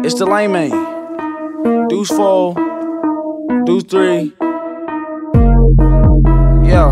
It's the lane man. Deuce 4, Deuce 3. Yeah.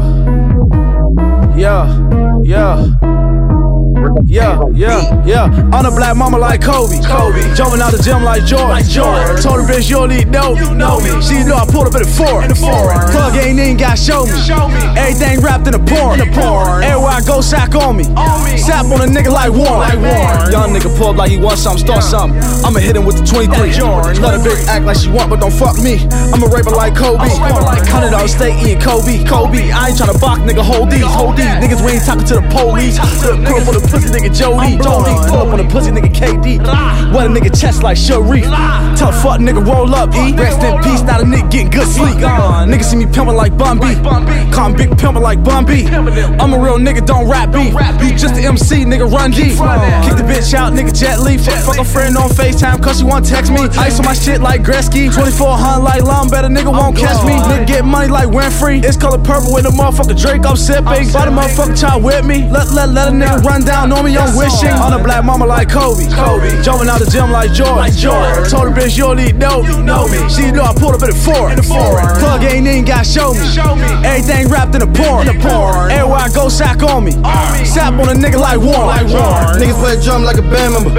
On a black mama like Kobe. Jumping out the gym like Jordan. Told her bitch you don't need dope. She know I pulled up in the foreign. Plug ain't even got show me. Everything wrapped in a porn. Everywhere I go, sack on me. Sap on a nigga like Warren. Young nigga pull up like he wants something, start something. I'ma hit him with the 23. Let a bitch act like she want, but don't fuck me. I'm a raper like Kobe. $100 stay eating Kobe. I ain't tryna box, nigga. Hold these. Niggas, we ain't talking to the police. Pull up on the pussy nigga Jody. Pull up on the pussy nigga KD. Wet a nigga chest like Sharif. Tell a fuck nigga roll up, E. Rest in peace, not a nigga getting good sleep. Niggas see me pimpin' like Bun B. Call me big pimpin' like Bun B. I'm a real nigga, don't rap beef. You just the MC, nigga, run deep. Kick the bitch out, nigga, Jet Li. Fuck a friend on FaceTime, cause she wanna text me. Ice on my shit like Gretzky. 2400 like Long, better nigga won't catch me. Nigga get money like Winfrey. It's color purple with the motherfucker Drake I'm sipping. Buy the motherfucker child with me. Let a nigga run down on me, I'm wishing. On a black mama like Kobe. Jumping out the gym like Jordan. Told her bitch you don't need dope. She know I pulled up in the foreign. Plug ain't even got show me. Everything wrapped in a porn. Everywhere I go, sack on me. Sap on a nigga like Warren. Niggas play drum like a band member.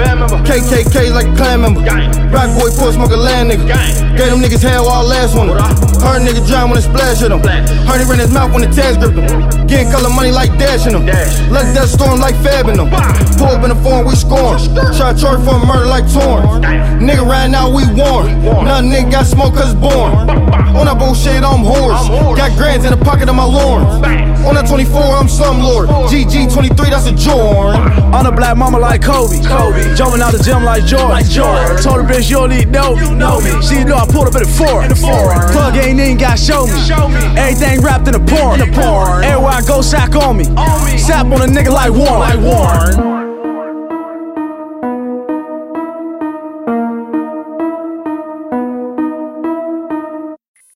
KKK like a clan member. Black boy pull smoke a land nigga. Gave them niggas hell all last one. Heard a nigga drown when it splash hit him. Heard he ran his mouth when the tags gripped him. Getting color money like dashing him. Let that storm like fabbing him. Pull up in the form, we scoring. Try to charge for a murder like Torn. Nigga right now we warn. Now nigga got smoke cause born. On that bullshit I'm horse. Got grands in the pocket of my Lawrence. On that 24 I'm some lord. GG 23 that's a Jordan. On a black mama like Kobe. Jumping out the gym like Jordan. Told her bitch you don't need dope. She know I pulled up in the foreign. Plug ain't even got show me. Everything wrapped in a porn. Everywhere I go, sack on me. Sap on a nigga like Warren.